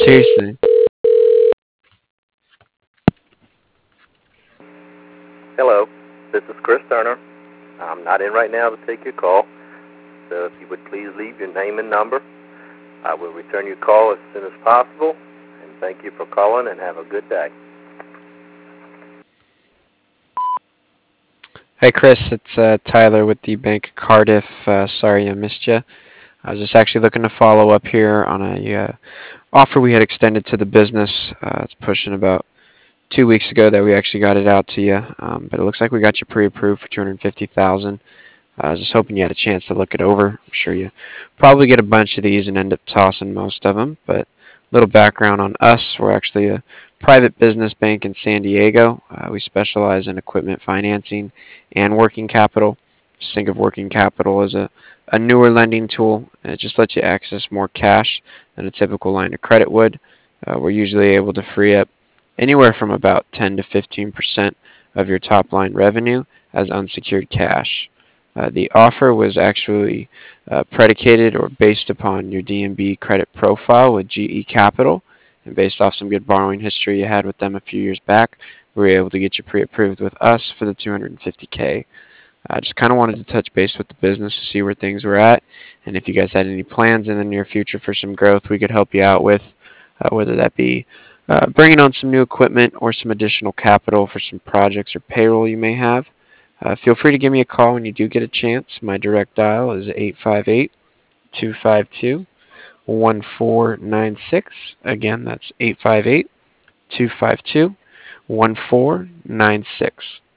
seriously. Hello, this is Chris Turner. I'm not in right now to take your call, so if you would please leave your name and number, I will return your call as soon as possible, and thank you for calling and have a good day. Hey Chris, it's Tyler with the Bank of Cardiff. Sorry I missed you. I was just actually looking to follow up here on a offer we had extended to the business. It's pushing about 2 weeks ago that we actually got it out to you, but it looks like we got you pre-approved for 250,000. I was just hoping you had a chance to look it over. I'm sure you probably get a bunch of these and end up tossing most of them. But a little background on us: we're actually a private business bank in San Diego. We specialize in equipment financing and working capital. Just think of working capital as a newer lending tool. It just lets you access more cash than a typical line of credit would. We're usually able to free up anywhere from about 10 to 15% of your top line revenue as unsecured cash. The offer was actually predicated or based upon your D&B credit profile with GE Capital, and based off some good borrowing history you had with them a few years back, we were able to get you pre-approved with us for the 250K. I just kind of wanted to touch base with the business to see where things were at, and if you guys had any plans in the near future for some growth we could help you out with, whether that be bringing on some new equipment or some additional capital for some projects or payroll you may have. Feel free to give me a call when you do get a chance. My direct dial is 858 252 1496. Again, that's 858 252 1496.